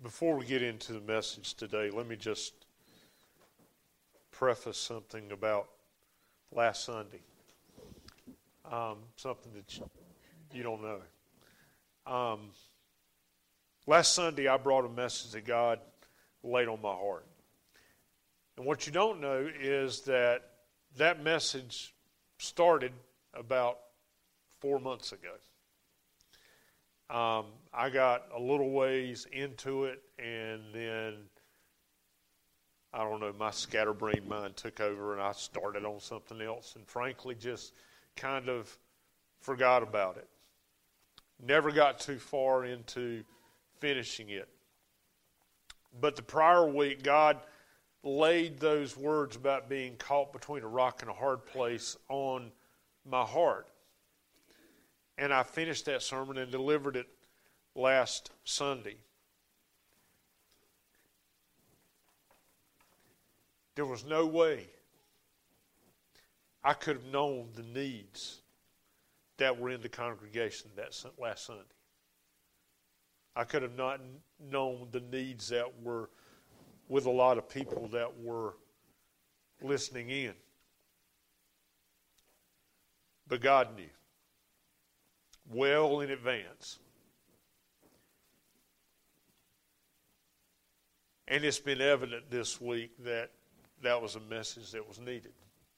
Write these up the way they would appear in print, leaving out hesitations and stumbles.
Before we get into the message today, let me just preface something about last Sunday. Something that you don't know. Last Sunday, I brought a message that God laid on my heart. And what you don't know is that message started about 4 months ago. I got a little ways into it, and then, I don't know, my scatterbrained mind took over, and I started on something else, and frankly just kind of forgot about it. Never got too far into finishing it. But the prior week, God laid those words about being caught between a rock and a hard place on my heart. And I finished that sermon and delivered it last Sunday. There was no way I could have known the needs that were in the congregation that last Sunday. I could have not known the needs that were with a lot of people that were listening in. But God knew well in advance. And it's been evident this week that was a message that was needed.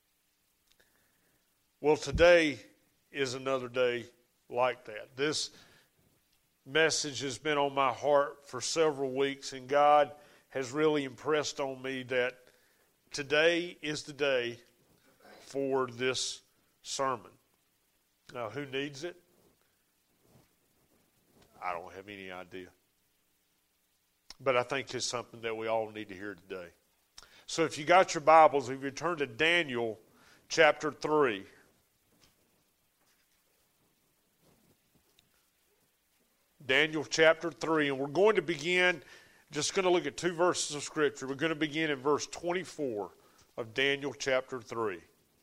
Well, today is another day like that. This message has been on my heart for several weeks, and God has really impressed on me that today is the day for this sermon. Now, who needs it? I don't have any idea. But I think it's something that we all need to hear today. So if you got your Bibles, if you turn to Daniel chapter 3. Daniel chapter 3, and we're going to begin, just going to look at two verses of Scripture. We're going to begin in verse 24 of Daniel chapter 3.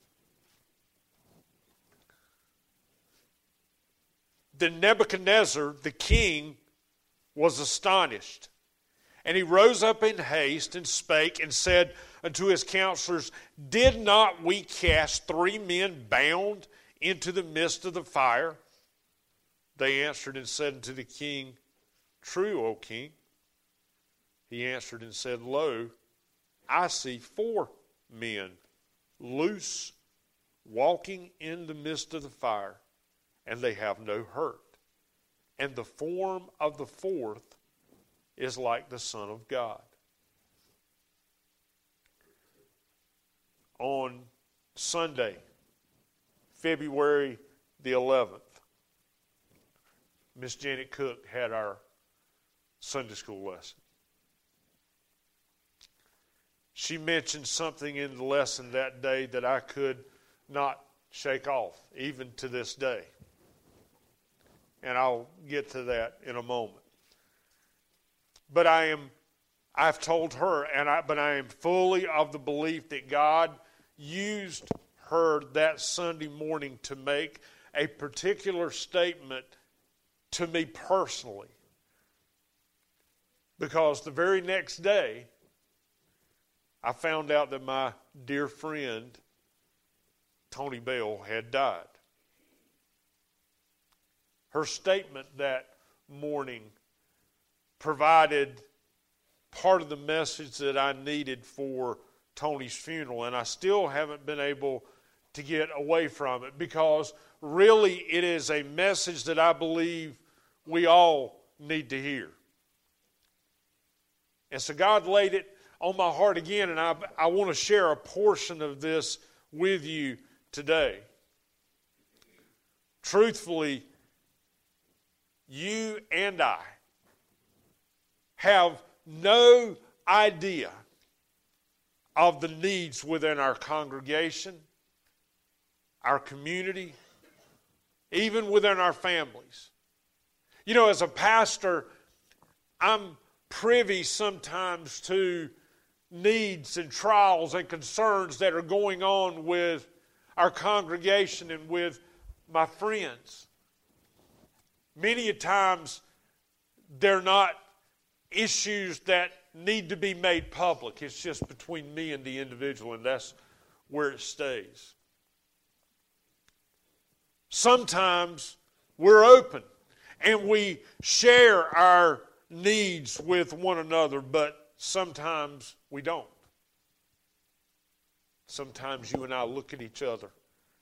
Then Nebuchadnezzar, the king, was astonished. And he rose up in haste and spake and said unto his counselors, Did not we cast 3 men bound into the midst of the fire? They answered and said unto the king, True, O king. He answered and said, Lo, I see 4 men loose, walking in the midst of the fire, and they have no hurt. And the form of the 4th is like the Son of God. On Sunday, February the 11th, Miss Janet Cook had our Sunday school lesson. She mentioned something in the lesson that day that I could not shake off, even to this day. And I'll get to that in a moment. But I've told her, but I am fully of the belief that God used her that Sunday morning to make a particular statement to me personally. Because the very next day, I found out that my dear friend, Tony Bell, had died. Her statement that morning provided part of the message that I needed for Tony's funeral, and I still haven't been able to get away from it because really it is a message that I believe we all need to hear. And so God laid it on my heart again, and I want to share a portion of this with you today. Truthfully, you and I have no idea of the needs within our congregation, our community, even within our families. You know, as a pastor, I'm privy sometimes to needs and trials and concerns that are going on with our congregation and with my friends. Many a times they're not issues that need to be made public. It's just between me and the individual, and that's where it stays. Sometimes we're open and we share our needs with one another, but sometimes we don't. Sometimes you and I look at each other,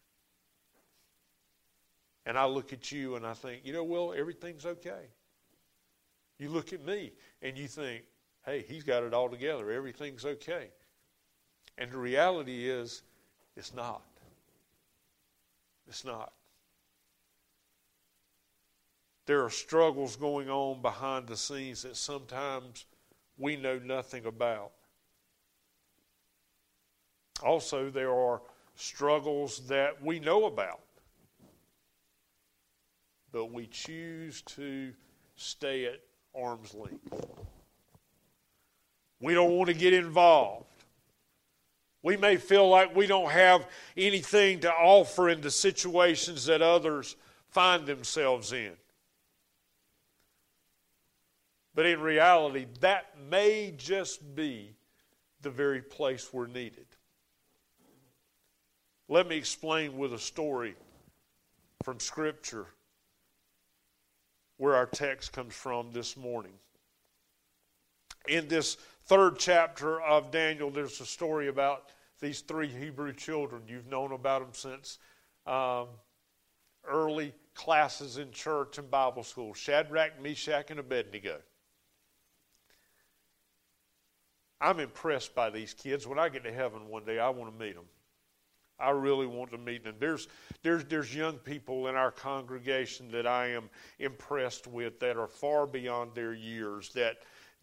and I look at you and I think, Will, everything's okay. You look at me and you think, hey, he's got it all together. Everything's okay. And the reality is, it's not. It's not. There are struggles going on behind the scenes that sometimes we know nothing about. Also, there are struggles that we know about, but we choose to stay at arm's length. We don't want to get involved. We may feel like we don't have anything to offer in the situations that others find themselves in. But in reality, that may just be the very place we're needed. Let me explain with a story from Scripture where our text comes from this morning. In this third chapter of Daniel, there's a story about these three Hebrew children. You've known about them since early classes in church and Bible school. Shadrach, Meshach, and Abednego. I'm impressed by these kids. When I get to heaven one day, I want to meet them. I really want to meet them. There's young people in our congregation that I am impressed with that are far beyond their years, that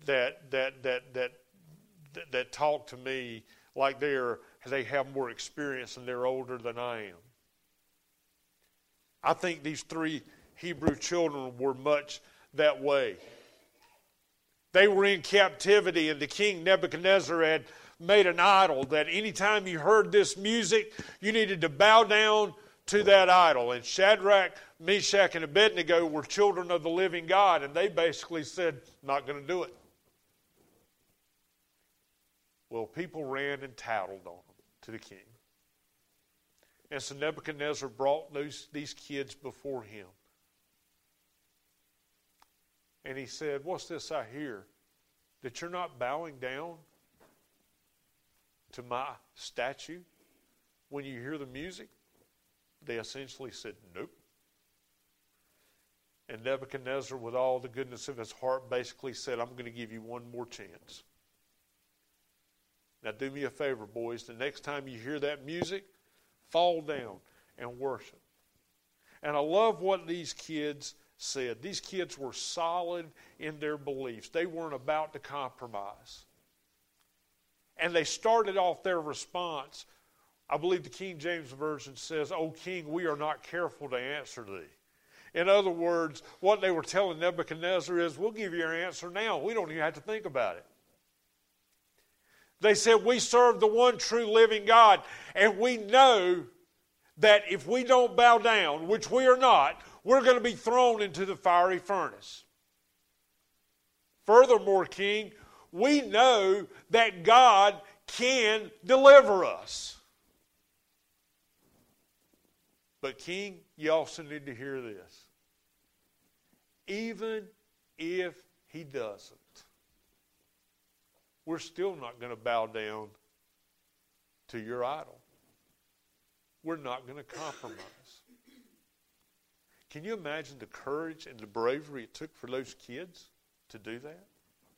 talk to me like they have more experience and they're older than I am. I think these three Hebrew children were much that way. They were in captivity, and the king Nebuchadnezzar had made an idol that anytime you heard this music, you needed to bow down to that idol. And Shadrach, Meshach, and Abednego were children of the living God, and they basically said, not going to do it. Well, people ran and tattled on them to the king. And so Nebuchadnezzar brought these kids before him. And he said, what's this I hear? That you're not bowing down to my statue when you hear the music? They essentially said, nope. And Nebuchadnezzar, with all the goodness of his heart, basically said, I'm going to give you one more chance. Now do me a favor, boys. The next time you hear that music, fall down and worship. And I love what these kids said. These kids were solid in their beliefs. They weren't about to compromise. And they started off their response. I believe the King James Version says, O king, we are not careful to answer thee. In other words, what they were telling Nebuchadnezzar is, we'll give you your answer now. We don't even have to think about it. They said, we serve the one true living God, and we know that if we don't bow down, which we are not, we're going to be thrown into the fiery furnace. Furthermore, king, we know that God can deliver us. But king, you also need to hear this. Even if he doesn't, we're still not going to bow down to your idol. We're not going to compromise. Can you imagine the courage and the bravery it took for those kids to do that?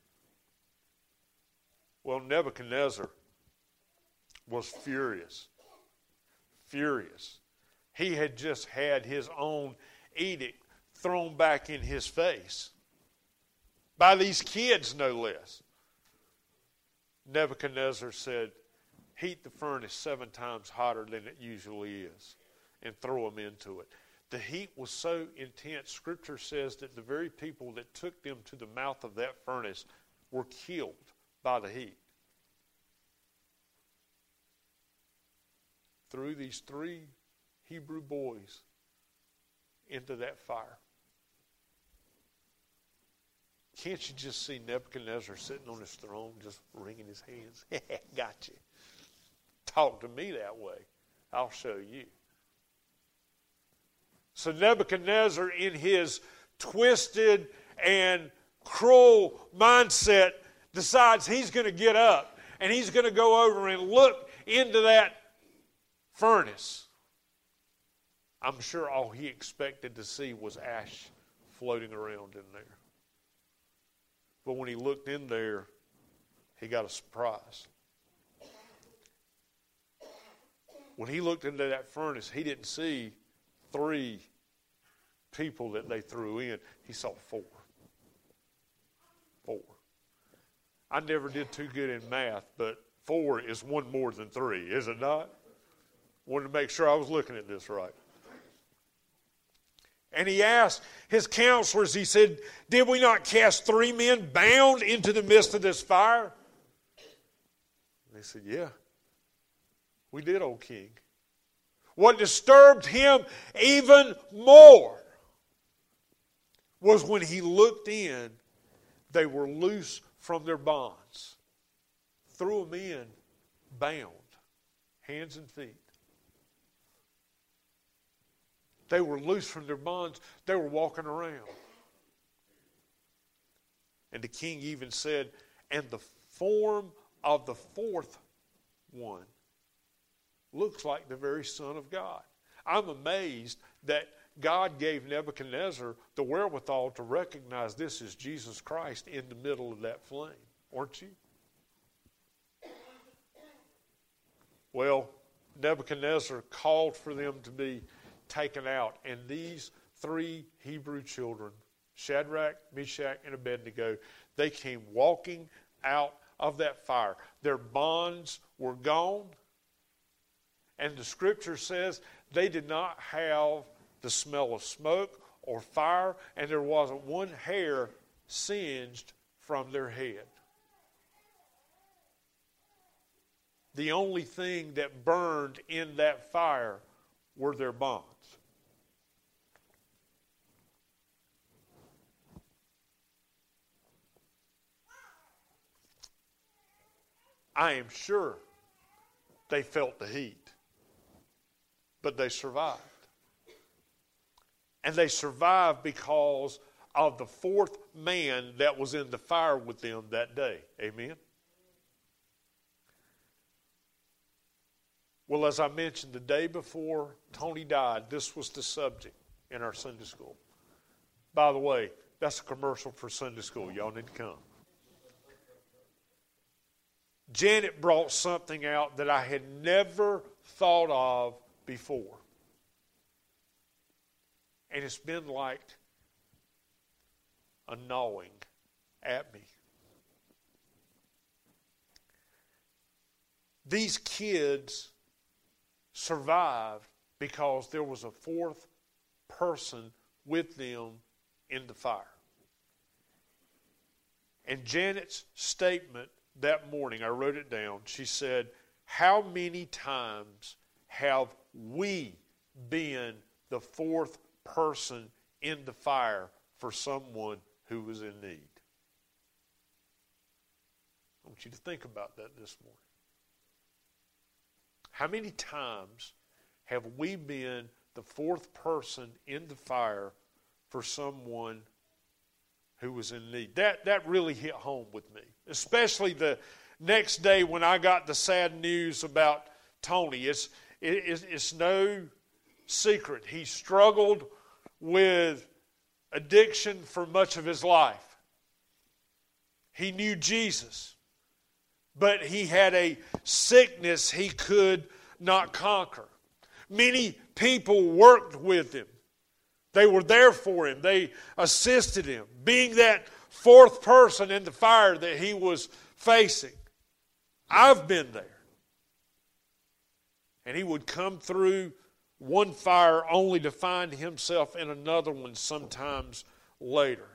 Well, Nebuchadnezzar was furious. Furious. He had just had his own edict thrown back in his face. By these kids, no less. Nebuchadnezzar said, heat the furnace 7 times hotter than it usually is and throw them into it. The heat was so intense, Scripture says that the very people that took them to the mouth of that furnace were killed by the heat. Threw these 3 Hebrew boys into that fire. Can't you just see Nebuchadnezzar sitting on his throne just wringing his hands? Got you. Talk to me that way. I'll show you. So Nebuchadnezzar, in his twisted and cruel mindset, decides he's going to get up and he's going to go over and look into that furnace. I'm sure all he expected to see was ash floating around in there. But when he looked in there, he got a surprise. When he looked into that furnace, he didn't see 3 people that they threw in. He saw 4. 4. I never did too good in math, but 4 is one more than 3, is it not? Wanted to make sure I was looking at this right. And he asked his counselors, he said, did we not cast 3 men bound into the midst of this fire? And they said, yeah, we did, O king. What disturbed him even more was when he looked in, they were loose from their bonds. Threw them in, bound, hands and feet. They were loose from their bonds. They were walking around. And the king even said, and the form of the 4th one looks like the very Son of God. I'm amazed that God gave Nebuchadnezzar the wherewithal to recognize this as Jesus Christ in the middle of that flame. Aren't you? Well, Nebuchadnezzar called for them to be taken out. And these 3 Hebrew children, Shadrach, Meshach, and Abednego, they came walking out of that fire. Their bonds were gone. And the scripture says they did not have the smell of smoke or fire, and there wasn't one hair singed from their head. The only thing that burned in that fire were their bonds. I am sure they felt the heat, but they survived. And they survived because of the 4th man that was in the fire with them that day. Amen? Well, as I mentioned, the day before Tony died, this was the subject in our Sunday school. By the way, that's a commercial for Sunday school. Y'all need to come. Janet brought something out that I had never thought of before. And it's been like a gnawing at me. These kids survived because there was a 4th person with them in the fire. And Janet's statement that morning, I wrote it down, she said, how many times have we been the 4th person in the fire for someone who was in need? I want you to think about that this morning. How many times have we been the 4th person in the fire for someone who was in need? That really hit home with me, especially the next day when I got the sad news about Tony. It's no secret. He struggled with addiction for much of his life. He knew Jesus, but he had a sickness he could not conquer. Many people worked with him. They were there for him. They assisted him, being that 4th person in the fire that he was facing. I've been there. And he would come through one fire only to find himself in another one sometimes later.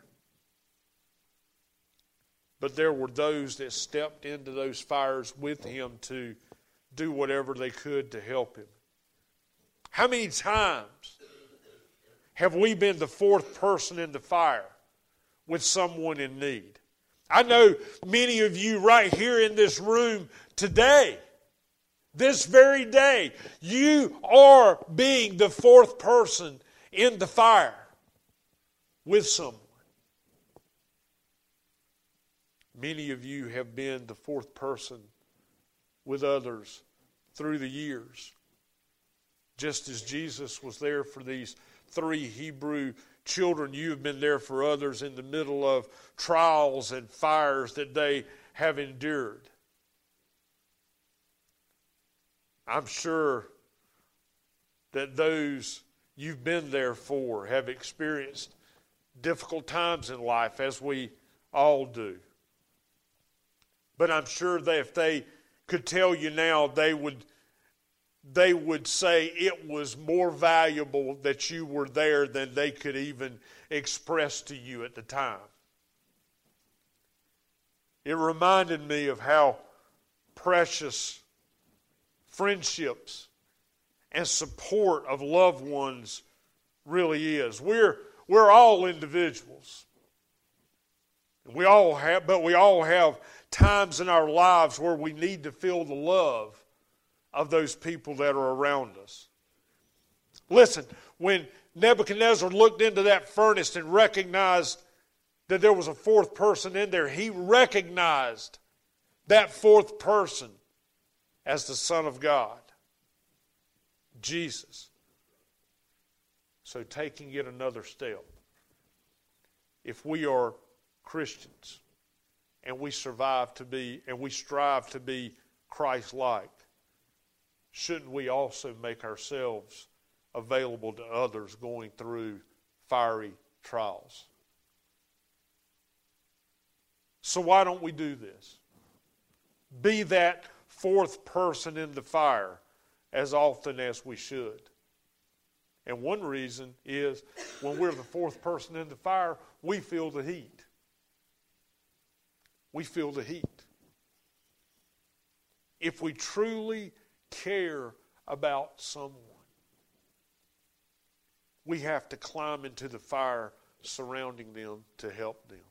But there were those that stepped into those fires with him to do whatever they could to help him. How many times have we been the 4th person in the fire with someone in need. I know many of you right here in this room today, this very day, you are being the fourth person in the fire with someone. Many of you have been the fourth person with others through the years. Just as Jesus was there for these 3 Hebrew children, you have been there for others in the middle of trials and fires that they have endured. I'm sure that those you've been there for have experienced difficult times in life, as we all do. But I'm sure that if they could tell you now, they would say it was more valuable that you were there than they could even express to you at the time. It reminded me of how precious friendships and support of loved ones really is. We're all individuals. But we all have times in our lives where we need to feel the love of those people that are around us. Listen, when Nebuchadnezzar looked into that furnace and recognized that there was a fourth person in there, he recognized that fourth person as the Son of God, Jesus. So taking it another step, if we are Christians and we strive to be Christ-like, shouldn't we also make ourselves available to others going through fiery trials? So why don't we do this? Be that fourth person in the fire as often as we should. And one reason is when we're the fourth person in the fire, we feel the heat. We feel the heat. If we truly care about someone, we have to climb into the fire surrounding them to help them.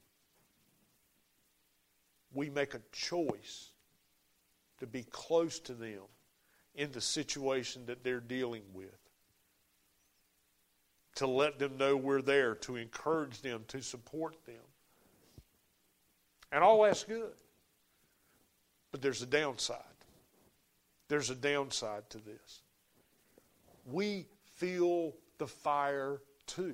We make a choice to be close to them in the situation that they're dealing with, to let them know we're there, to encourage them, to support them. And all that's good. But there's a downside. There's a downside to this. We feel the fire too.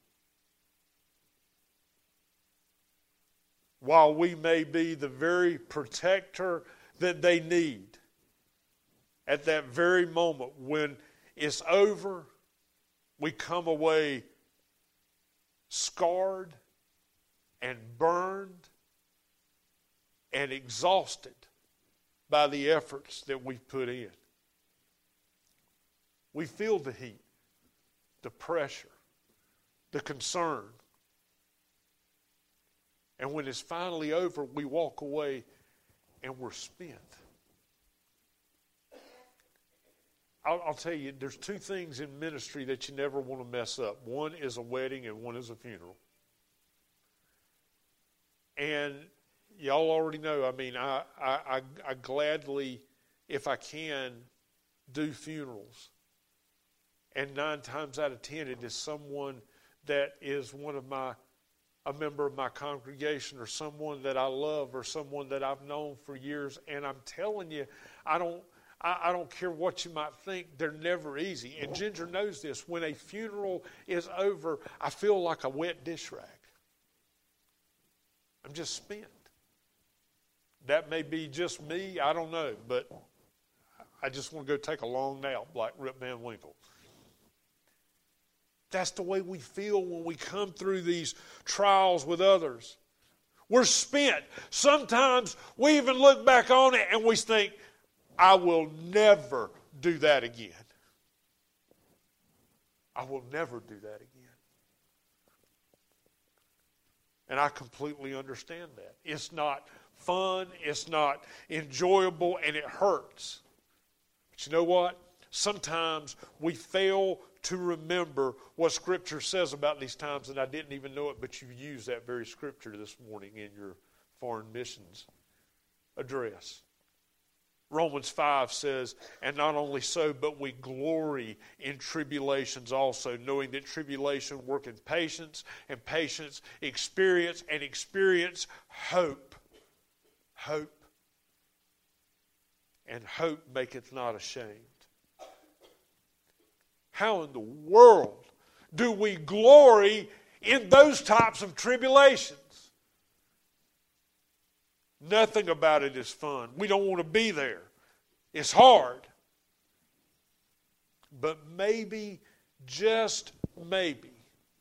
While we may be the very protector that they need, at that very moment when it's over, we come away scarred and burned and exhausted by the efforts that we've put in. We feel the heat, the pressure, the concern. And when it's finally over, we walk away and we're spent. I'll tell you, there's 2 things in ministry that you never want to mess up. One is a wedding and one is a funeral. And y'all already know, I mean, I gladly, if I can, do funerals. And 9 times out of 10, it is someone that is a member of my congregation, or someone that I love, or someone that I've known for years. And I'm telling you, I don't care what you might think, they're never easy. And Ginger knows this. When a funeral is over, I feel like a wet dish rag. I'm just spent. That may be just me, I don't know, but I just want to go take a long nap like Rip Van Winkle. That's the way we feel when we come through these trials with others. We're spent. Sometimes we even look back on it and we think, I will never do that again. I will never do that again. And I completely understand that. It's not fun, it's not enjoyable, and it hurts. But you know what? Sometimes we fail to remember what Scripture says about these times, and I didn't even know it, but you used that very Scripture this morning in your foreign missions address. Romans 5 says, and not only so, but we glory in tribulations also, knowing that tribulation worketh patience, and patience experience, and experience hope. Hope. And hope maketh not ashamed. How in the world do we glory in those types of tribulations? Nothing about it is fun. We don't want to be there. It's hard. But maybe, just maybe,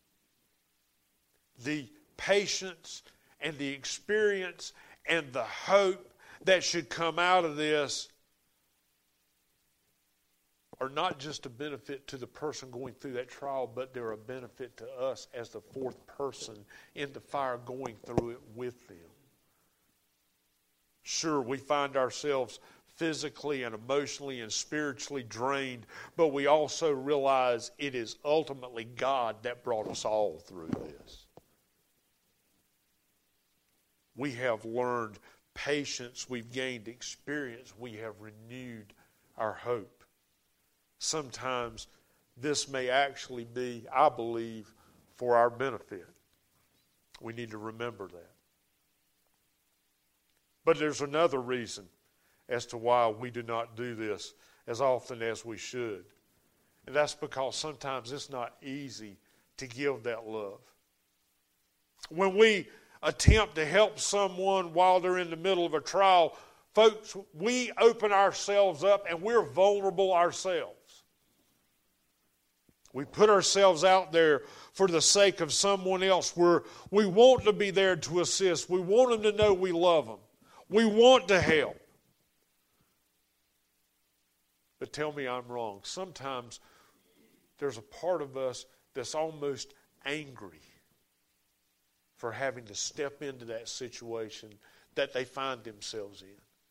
the patience and the experience and the hope that should come out of this are not just a benefit to the person going through that trial, but they're a benefit to us as the fourth person in the fire going through it with them. Sure, we find ourselves physically and emotionally and spiritually drained, but we also realize it is ultimately God that brought us all through this. We have learned patience, we've gained experience, we have renewed our hope. Sometimes this may actually be, I believe, for our benefit. We need to remember that. But there's another reason as to why we do not do this as often as we should. And that's because sometimes it's not easy to give that love. When we attempt to help someone while they're in the middle of a trial, folks, we open ourselves up and we're vulnerable ourselves. We put ourselves out there for the sake of someone else. We want to be there to assist. We want them to know we love them. We want to help. But tell me I'm wrong. Sometimes there's a part of us that's almost angry for having to step into that situation that they find themselves in.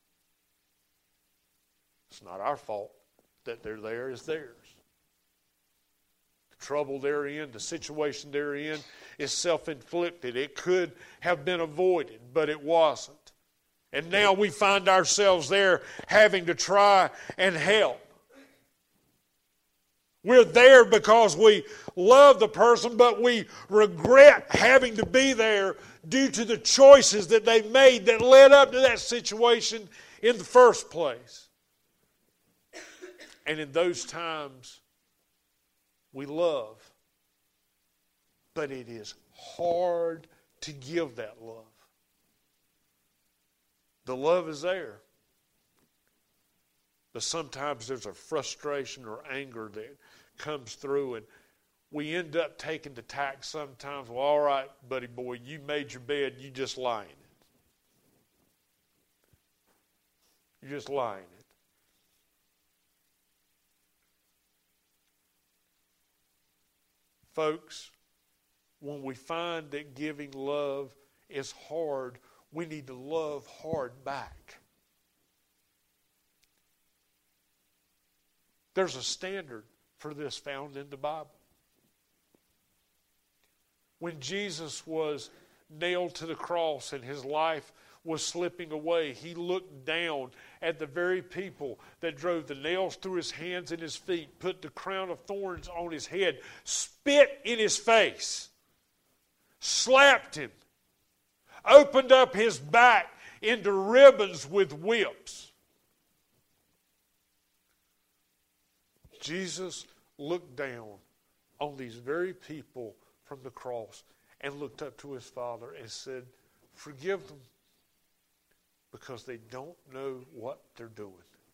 It's not our fault that they're there, it's theirs. The trouble they're in, the situation they're in is self-inflicted. It could have been avoided, but it wasn't. And now we find ourselves there having to try and help. We're there because we love the person, but we regret having to be there due to the choices that they made that led up to that situation in the first place. And in those times, we love. But it is hard to give that love. The love is there. But sometimes there's a frustration or anger that comes through, and we end up taking the tack sometimes. Well, all right, buddy boy, you made your bed, you just lie in it. You just lie in it. Folks, when we find that giving love is hard, we need to love hard back. There's a standard for this found in the Bible. When Jesus was nailed to the cross and his life was slipping away, he looked down at the very people that drove the nails through his hands and his feet, put the crown of thorns on his head, spit in his face, slapped him, opened up his back into ribbons with whips. Jesus looked down on these very people from the cross and looked up to his Father and said, "Forgive them because they don't know what they're doing."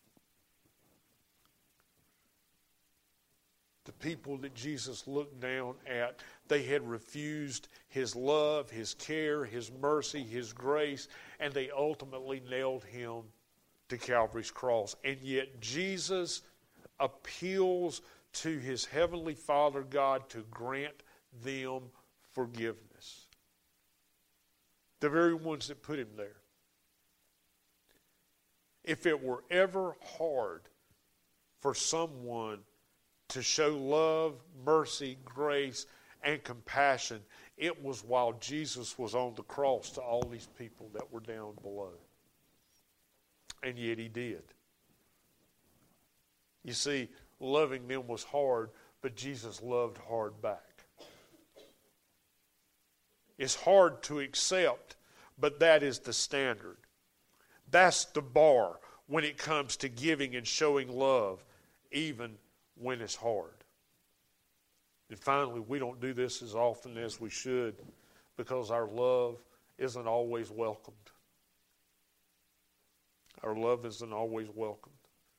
The people that Jesus looked down at, they had refused his love, his care, his mercy, his grace, and they ultimately nailed him to Calvary's cross. And yet Jesus appeals to his heavenly Father God to grant them forgiveness. The very ones that put him there. If it were ever hard for someone to show love, mercy, grace, and compassion, it was while Jesus was on the cross to all these people that were down below. And yet he did. You see, loving them was hard, but Jesus loved hard back. It's hard to accept, but that is the standard. That's the bar when it comes to giving and showing love, even when it's hard. And finally, we don't do this as often as we should because our love isn't always welcomed. Our love isn't always welcomed.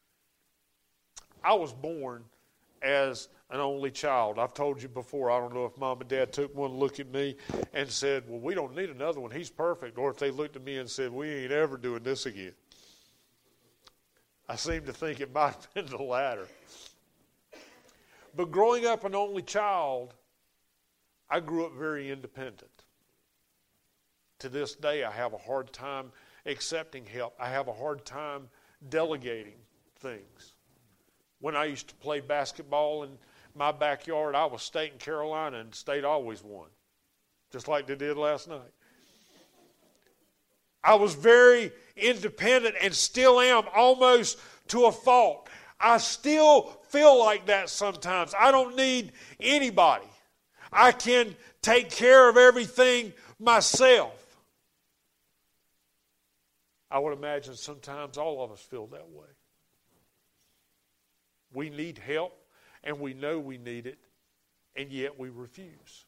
I was born as an only child. I've told you before, I don't know if Mom and Dad took one look at me and said, well, we don't need another one. He's perfect. Or if they looked at me and said, we ain't ever doing this again. I seem to think it might have been the latter. But growing up an only child, I grew up very independent. To this day, I have a hard time accepting help. I have a hard time delegating things. When I used to play basketball in my backyard, I was State in Carolina, and State always won, just like they did last night. I was very independent and still am, almost to a fault. I still feel like that sometimes. I don't need anybody. I can take care of everything myself. I would imagine sometimes all of us feel that way. We need help, and we know we need it, and yet we refuse.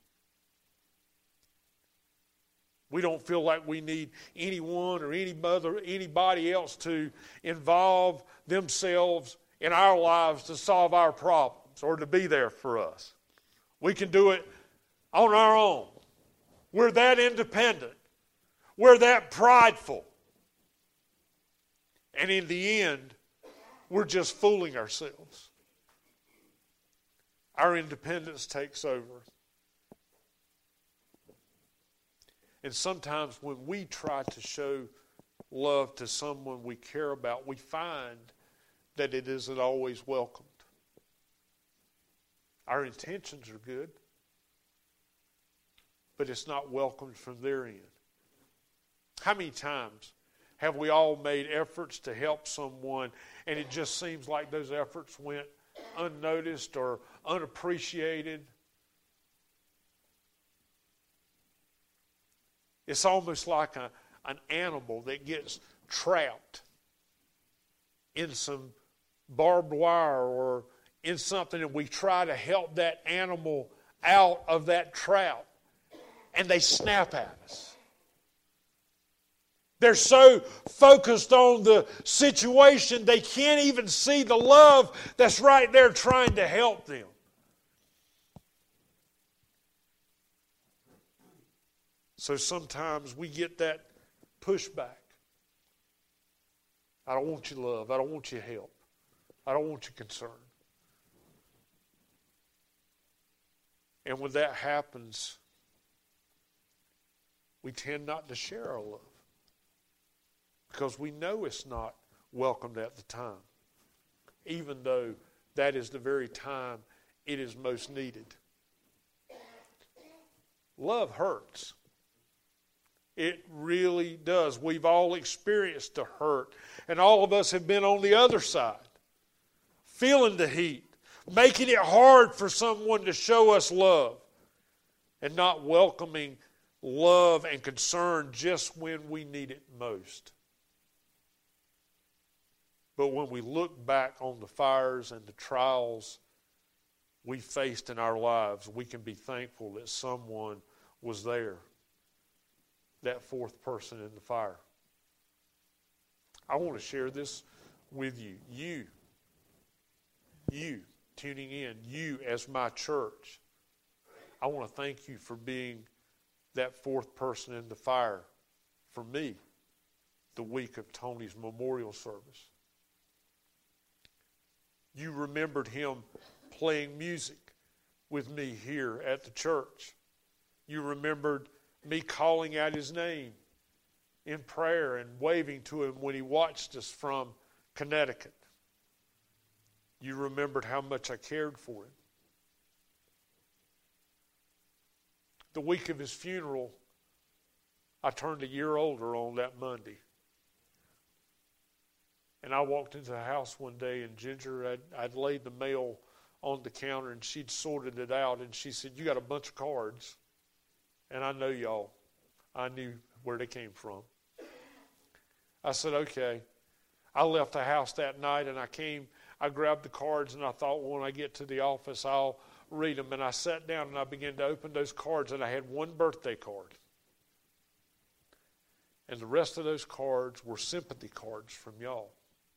We don't feel like we need anyone or anybody else to involve themselves in our lives to solve our problems or to be there for us. We can do it on our own. We're that independent. We're that prideful. And in the end, we're just fooling ourselves. Our independence takes over. And sometimes when we try to show love to someone we care about, we find that it isn't always welcomed. Our intentions are good, but it's not welcomed from their end. How many times have we all made efforts to help someone, and it just seems like those efforts went unnoticed or unappreciated? It's almost like an animal that gets trapped in some barbed wire or in something, and we try to help that animal out of that trap, and they snap at us. They're so focused on the situation, they can't even see the love that's right there trying to help them. So sometimes we get that pushback. I don't want your love. I don't want your help. I don't want your concern. And when that happens, we tend not to share our love because we know it's not welcomed at the time, even though that is the very time it is most needed. Love hurts. It really does. We've all experienced the hurt, and all of us have been on the other side, feeling the heat, making it hard for someone to show us love, and not welcoming love and concern just when we need it most. But when we look back on the fires and the trials we faced in our lives, we can be thankful that someone was there, that fourth person in the fire. I want to share this with you. You tuning in, you as my church. I want to thank you for being that fourth person in the fire for me the week of Tony's memorial service. You remembered him playing music with me here at the church. You remembered me calling out his name in prayer and waving to him when he watched us from Connecticut. You remembered how much I cared for him. The week of his funeral, I turned a year older on that Monday. And I walked into the house one day, and Ginger, I'd laid the mail on the counter, and she'd sorted it out, and she said, "You got a bunch of cards." And I know y'all. I knew where they came from. I said, okay. I left the house that night, and I grabbed the cards, and I thought, well, when I get to the office, I'll read them. And I sat down, and I began to open those cards, and I had one birthday card. And the rest of those cards were sympathy cards from y'all,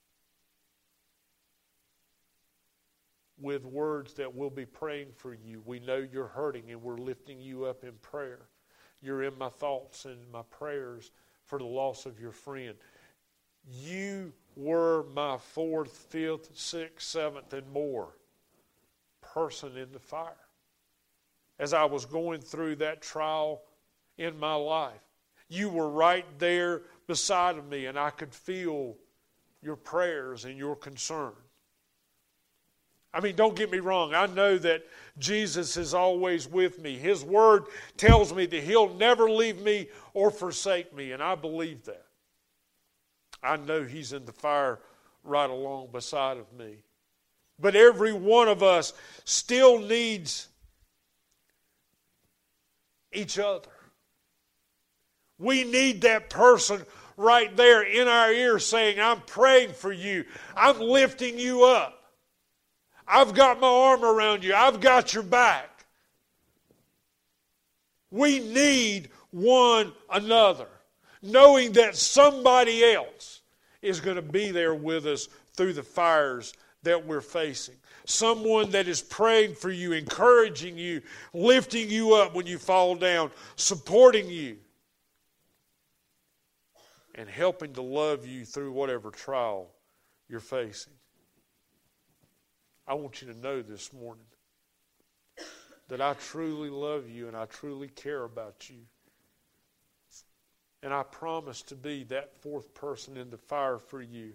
with words that we'll be praying for you. We know you're hurting, and we're lifting you up in prayer. You're in my thoughts and my prayers for the loss of your friend. You were my 4th, 5th, 6th, 7th, and more person in the fire. As I was going through that trial in my life, you were right there beside of me, and I could feel your prayers and your concern. I mean, don't get me wrong. I know that Jesus is always with me. His word tells me that he'll never leave me or forsake me, and I believe that. I know he's in the fire right along beside of me. But every one of us still needs each other. We need that person right there in our ear saying, "I'm praying for you. I'm lifting you up. I've got my arm around you. I've got your back." We need one another, knowing that somebody else is going to be there with us through the fires that we're facing. Someone that is praying for you, encouraging you, lifting you up when you fall down, supporting you, and helping to love you through whatever trial you're facing. I want you to know this morning that I truly love you and I truly care about you. And I promise to be that 4th person in the fire for you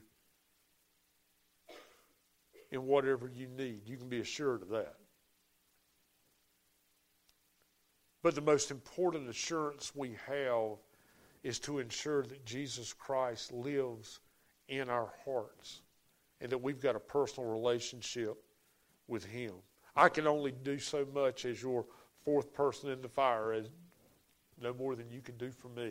in whatever you need. You can be assured of that. But the most important assurance we have is to ensure that Jesus Christ lives in our hearts and that we've got a personal relationship with him. I can only do so much as your 4th person in the fire, as no more than you can do for me.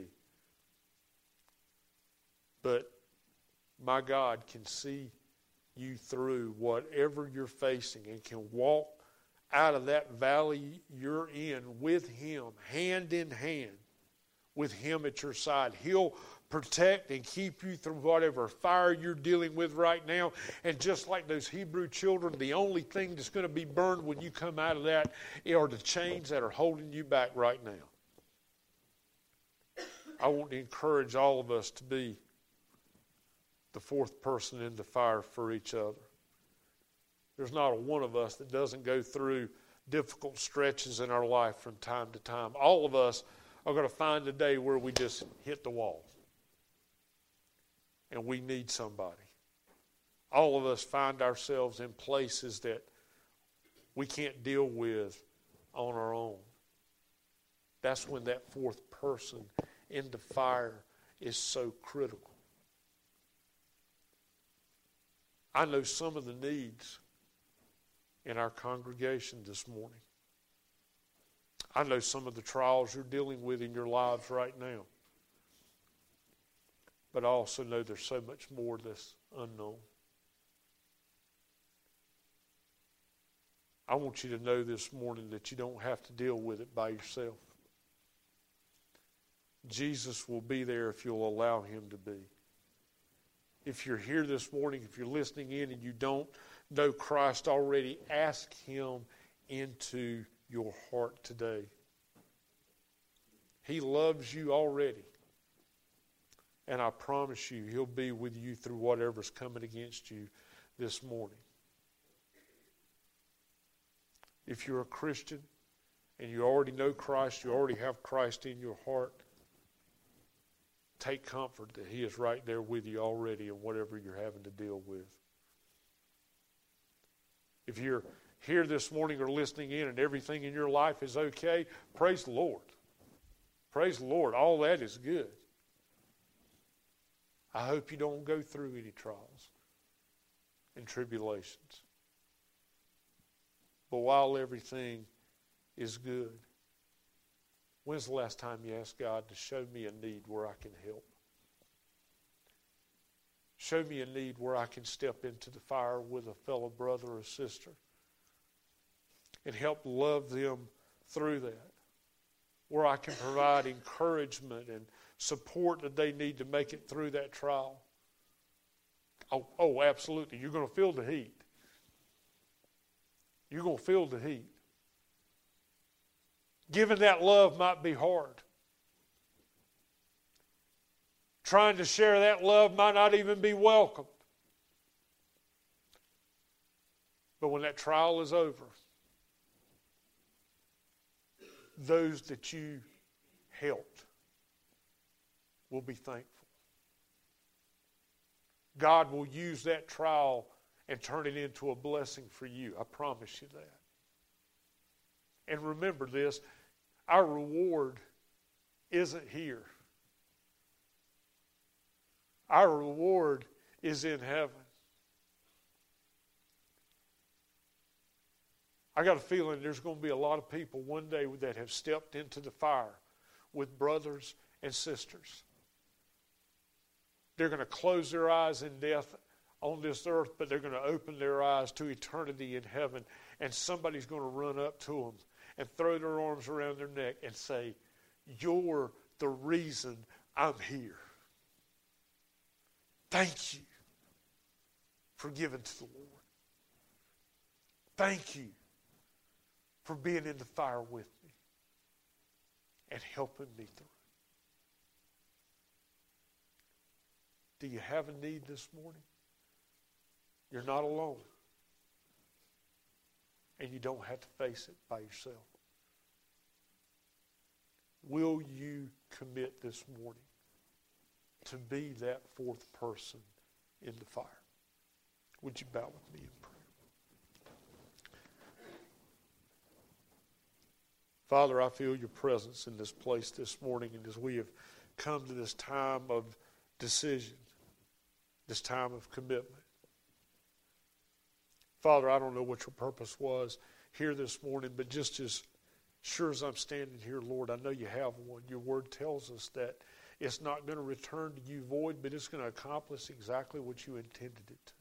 But my God can see you through whatever you're facing and can walk out of that valley you're in with him, hand in hand, with him at your side. He'll protect and keep you through whatever fire you're dealing with right now. And just like those Hebrew children, the only thing that's going to be burned when you come out of that are the chains that are holding you back right now. I want to encourage all of us to be the 4th person in the fire for each other. There's not a one of us that doesn't go through difficult stretches in our life from time to time. All of us are going to find a day where we just hit the wall. And we need somebody. All of us find ourselves in places that we can't deal with on our own. That's when that 4th person in the fire is so critical. I know some of the needs in our congregation this morning. I know some of the trials you're dealing with in your lives right now. But I also know there's so much more that's unknown. I want you to know this morning that you don't have to deal with it by yourself. Jesus will be there if you'll allow him to be. If you're here this morning, if you're listening in and you don't know Christ already, ask him into your heart today. He loves you already. And I promise you, he'll be with you through whatever's coming against you this morning. If you're a Christian and you already know Christ, you already have Christ in your heart, take comfort that he is right there with you already in whatever you're having to deal with. If you're here this morning or listening in and everything in your life is okay, praise the Lord. Praise the Lord. All that is good. I hope you don't go through any trials and tribulations. But while everything is good, when's the last time you asked God to show me a need where I can help? Show me a need where I can step into the fire with a fellow brother or sister and help love them through that. Where I can provide encouragement and support that they need to make it through that trial. Oh, absolutely. You're going to feel the heat. You're going to feel the heat. Giving that love might be hard. Trying to share that love might not even be welcomed. But when that trial is over, those that you helped will be thankful. God will use that trial and turn it into a blessing for you. I promise you that. And remember this, our reward isn't here. Our reward is in heaven. I got a feeling there's going to be a lot of people one day that have stepped into the fire with brothers and sisters. They're going to close their eyes in death on this earth, but they're going to open their eyes to eternity in heaven, and somebody's going to run up to them and throw their arms around their neck and say, "You're the reason I'm here. Thank you for giving to the Lord. Thank you for being in the fire with me and helping me through." Do you have a need this morning? You're not alone. And you don't have to face it by yourself. Will you commit this morning to be that fourth person in the fire? Would you bow with me in prayer? Father, I feel your presence in this place this morning, and as we have come to this time of decision, this time of commitment. Father, I don't know what your purpose was here this morning, but just as sure as I'm standing here, Lord, I know you have one. Your word tells us that it's not going to return to you void, but it's going to accomplish exactly what you intended it to.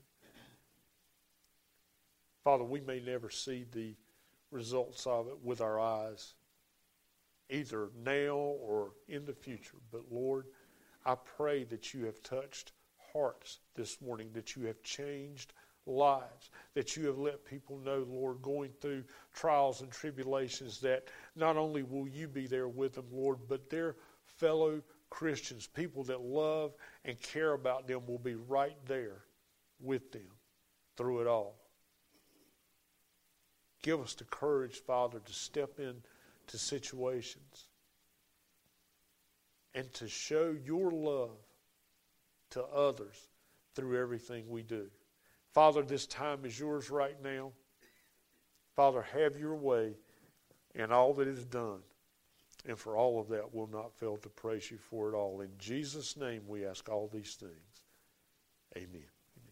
Father, we may never see the results of it with our eyes, either now or in the future. But Lord, I pray that you have touched hearts this morning, that you have changed lives, that you have let people know, Lord, going through trials and tribulations, that not only will you be there with them, Lord, but their fellow Christians, people that love and care about them, will be right there with them through it all. Give us the courage, Father, to step into situations and to show your love to others through everything we do. Father, this time is yours right now. Father, have your way in all that is done. And for all of that, we'll not fail to praise you for it all. In Jesus' name we ask all these things. Amen.